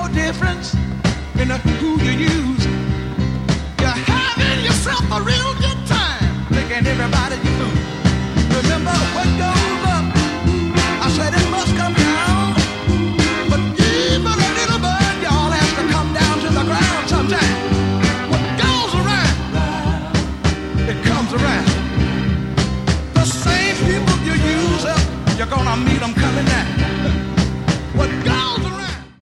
difference in who you use. You're having yourself a real good time, making everybody you fool. Remember what goes up, I said it must come down. But even a little bird, y'all, has to come down to the ground sometime. What goes around, it comes around. The same people you use up, you're gonna meet them coming down.